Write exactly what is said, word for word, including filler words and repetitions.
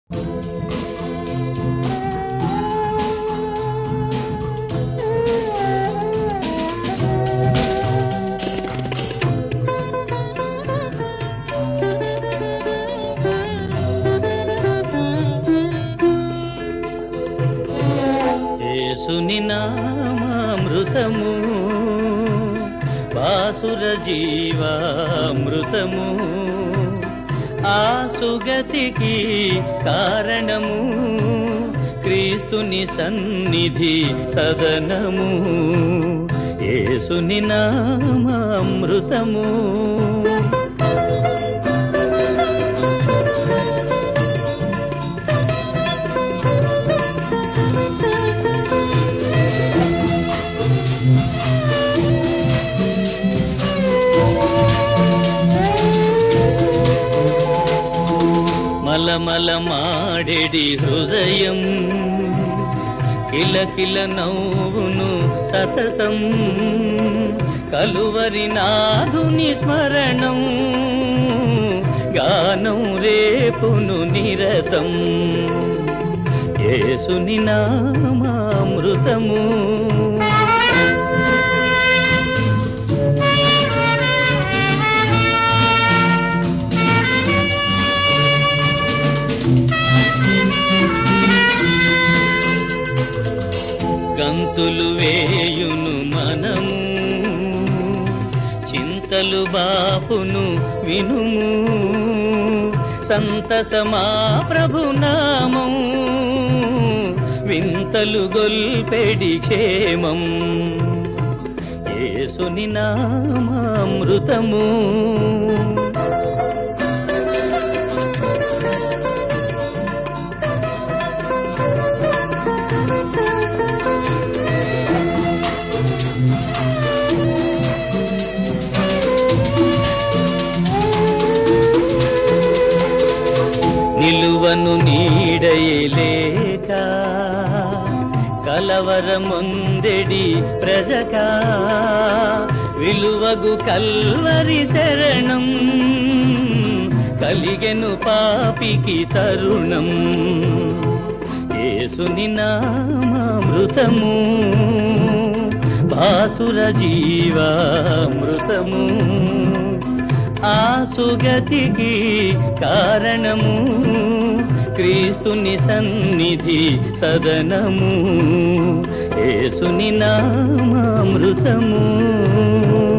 యేసుని నామామృతము బాసుర జీవామృతము ఆ సుగతికి కారణము క్రీస్తుని సన్నిధి సదనము యేసుని నామామృతము మలమల మాడెడి హృదయం కిలకిల నవ్వును సతతం కలువరి నాథుని స్మరణం గానం రేపును నిరతం యేసుని నామామృతము గంతులు వేయును మనము చింతలు బాపును వినుము సంతసమా ప్రభునామం వింతలు గొల్పెడి క్షేమం యేసుని నామామృతము నిలువను నీడయలేక కలవరముందెడి ప్రజకా విలువగు కల్వరి శరణం కలిగెను పాపికి తరుణం యేసుని నామామృతము బాసుర జీవామృతము ఆ సుగతికి కారణము క్రీస్తుని సన్నిధి సదనము యేసుని నామామృతము